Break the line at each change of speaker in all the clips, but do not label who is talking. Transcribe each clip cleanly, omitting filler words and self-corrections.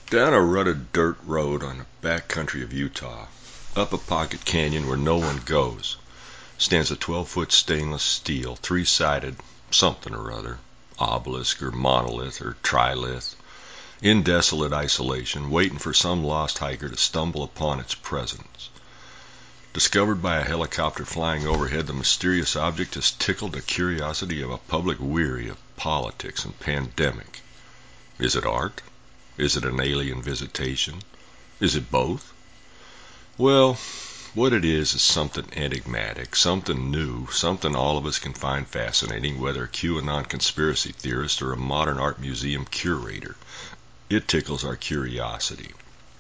Down a rutted dirt road on the back country of Utah, up a pocket canyon where no one goes, stands a 12-foot stainless steel, three-sided something or other, obelisk or monolith or trilith, in desolate isolation, waiting for some lost hiker to stumble upon its presence. Discovered by a helicopter flying overhead, the mysterious object has tickled the curiosity of a public weary of politics and pandemic. Is it art? Is it an alien visitation? Is it both? Well, what it is something enigmatic, something new, something all of us can find fascinating, whether a QAnon conspiracy theorist or a modern art museum curator. It tickles our curiosity.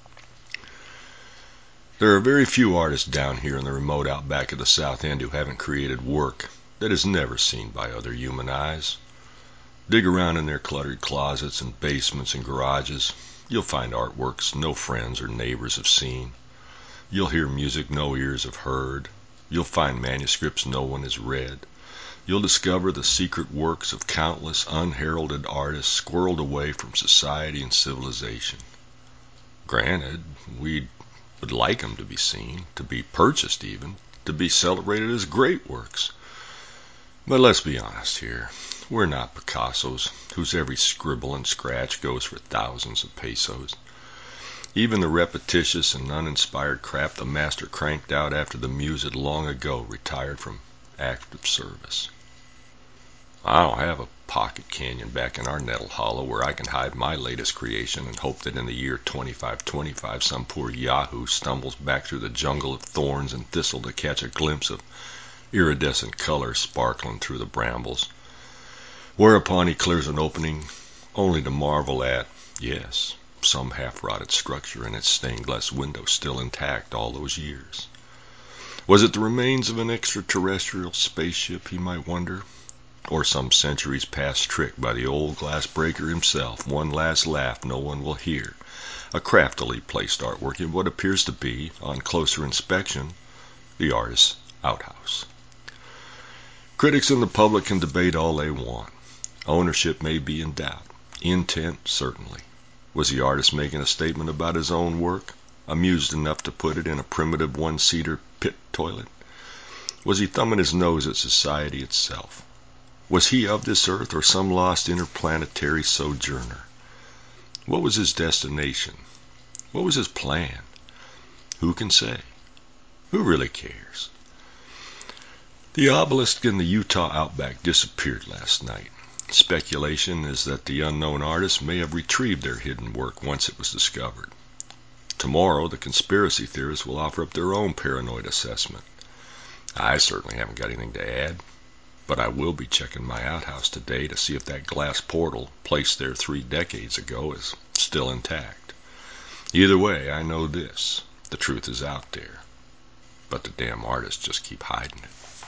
There are very few artists down here in the remote outback of the South End who haven't created work that is never seen by other human eyes. Dig around in their cluttered closets and basements and garages. You'll find artworks no friends or neighbors have seen. You'll hear music no ears have heard. You'll find manuscripts no one has read. You'll discover the secret works of countless unheralded artists squirreled away from society and civilization. Granted, we would like them to be seen, to be purchased even, to be celebrated as great works. But let's be honest here. We're not Picassos, whose every scribble and scratch goes for thousands of pesos. Even the repetitious and uninspired crap the master cranked out after the muse had long ago retired from active service. I don't have a pocket canyon back in our nettle hollow where I can hide my latest creation and hope that in the year 2525 some poor yahoo stumbles back through the jungle of thorns and thistle to catch a glimpse of iridescent color sparkling through the brambles, whereupon he clears an opening only to marvel at, yes, some half-rotted structure in its stained glass window still intact all those years. Was it the remains of an extraterrestrial spaceship, he might wonder? Or some centuries past trick by the old glass breaker himself, one last laugh no one will hear, a craftily placed artwork in what appears to be, on closer inspection, the artist's outhouse. Critics and the public can debate all they want. Ownership may be in doubt. Intent, certainly. Was the artist making a statement about his own work, amused enough to put it in a primitive one-seater pit toilet? Was he thumbing his nose at society itself? Was he of this earth or some lost interplanetary sojourner? What was his destination? What was his plan? Who can say? Who really cares? The obelisk in the Utah outback disappeared last night. Speculation is that the unknown artists may have retrieved their hidden work once it was discovered. Tomorrow, the conspiracy theorists will offer up their own paranoid assessment. I certainly haven't got anything to add, but I will be checking my outhouse today to see if that glass portal, placed there 3 decades ago, is still intact. Either way, I know this. The truth is out there, but the damn artists just keep hiding it.